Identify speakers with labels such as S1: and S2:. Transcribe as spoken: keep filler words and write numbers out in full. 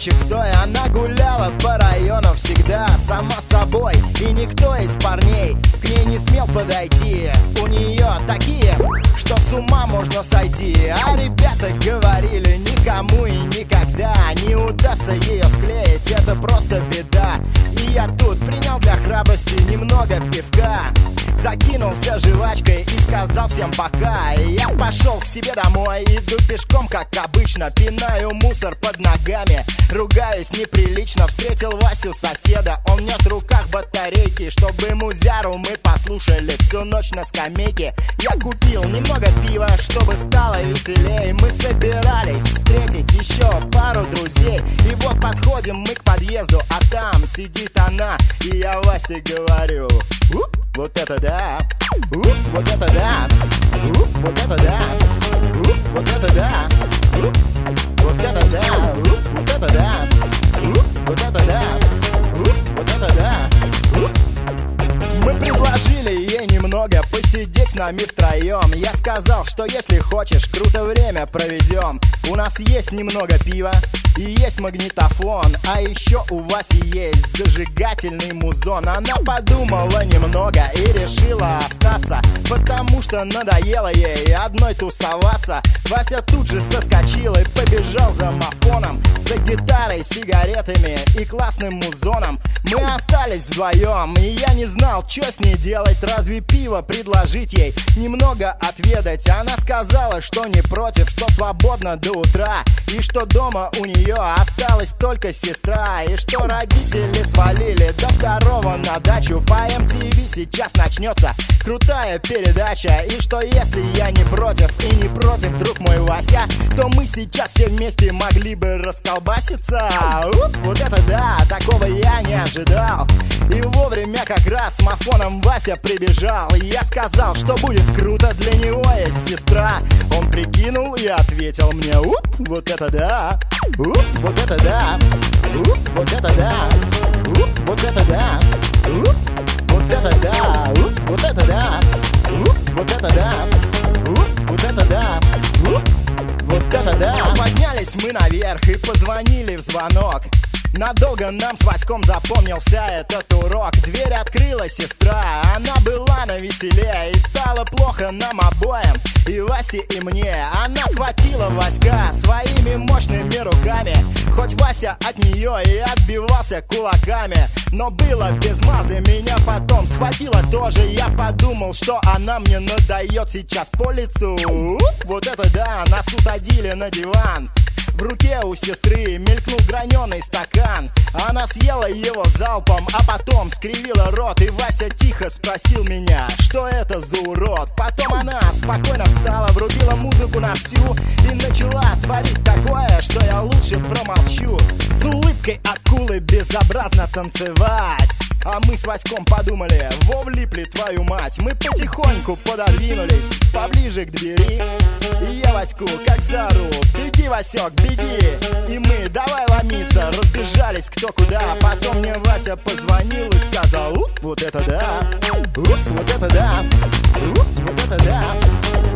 S1: девочек сой. Она гуляла по району всегда сама собой, и никто из парней к ней не смел подойти. У нее такие, что с ума можно сойти. А ребята говорили, никому и никогда не удастся ее склеить, это просто беда. И я тут принял для храбрости немного пивка, закинулся жвачкой и сказал всем пока. И я пошел к себе домой, иду пешком, как обычно, пинаю мусор под ногами, ругаюсь неприлично. Встретил Васю, соседа, он нес в руках батарейки, чтобы музяру мы послушали всю ночь на скамейке. Я купил немного пива, чтобы стало веселей. Мы собирались встретить еще пару друзей, и вот подходим мы к подъезду, а там сидит она. И я Васе говорю: уп, вот это да, уп, вот это да, уп, вот это да, уп, вот это да, уп, вот это да, уп, вот это да, уп, вот это да, уп, вот это да, уп. Мы предложили ей немного посидеть с нами втроем. Я сказал, что если хочешь, круто время проведем. У нас есть немного пива и есть магнитофон, а еще у Васи есть зажигательный музон. Она подумала немного и решила остаться, потому что надоело ей одной тусоваться. Вася тут же соскочил и побежал за мафоном, за гитарой, сигаретами и классным музоном. Мы остались вдвоем, и я не знал, что с ней делать. Разве пиво предложить ей немного отведать? Она сказала, что не против, что свободно до утра, и что дома у нее осталась только сестра, и что родители свалили до второго на дачу. По эм ти ви сейчас начнется крутая передача, и что если я не против и не против, друг мой Вася, то мы сейчас все вместе могли бы расколбаситься. Уп, вот это да, такого я не ожидал. И вовремя как раз с мафоном Вася прибежал. И я сказал, что будет круто, для него есть сестра. Он прикинул и ответил мне: уп, вот это да, уп, вот это да, уп, вот это да, уп, вот это да, уп, вот это да, уп, вот это да, уп, вот это да, уп, вот это да, уп, вот это да. Поднялись мы наверх и позвонили в звонок. Надолго нам с Васьком запомнился этот урок. Дверь открыла сестра, она была навеселе, и стало плохо нам обоим, и Васе, и мне. Она схватила Васька своими мощными руками, хоть Вася от нее и отбивался кулаками, но было без мазы. Меня потом схватила тоже. Я подумал, что она мне надает сейчас по лицу. Вот это да, нас усадили на диван. В руке у сестры мелькнул граненый стакан. Она съела его залпом, а потом скривила рот. И Вася тихо спросил меня, что это за урод. Потом она спокойно встала, врубила музыку на всю и начала творить такое, что я лучше промолчу. С улыбкой акулы безобразно танцевать. А мы с Васьком подумали: во влипли, твою мать. Мы потихоньку пододвинулись поближе к двери, и я Ваську как заору: беги, Васек, беги. И мы давай ломиться, разбежались кто куда. Потом мне Вася позвонил и сказал: уп, вот это да, уп, вот это да, уп, вот это да,